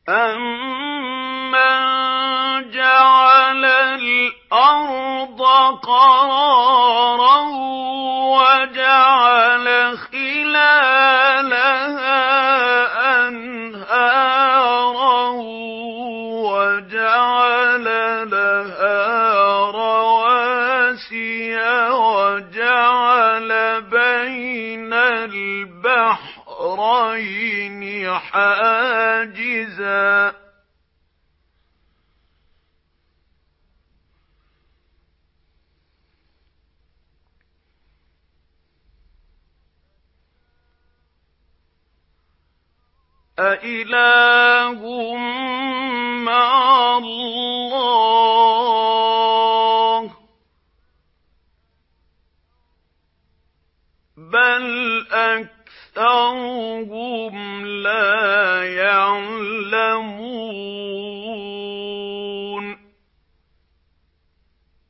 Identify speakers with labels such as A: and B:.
A: أَمَّن جَعَلَ الْأَرْضَ قَرَارًا وَجَعَلَ خِلَالَهَا أَنْهَارًا وَجَعَلَ لَهَا رَوَاسِيَ وَجَعَلَ بَيْنَ الْبَحْرَيْنِ حَاجِزًا أَإِلَٰهٌ مَّعَ اللَّهِ ۚ بَلْ أَكْثَرُهُمْ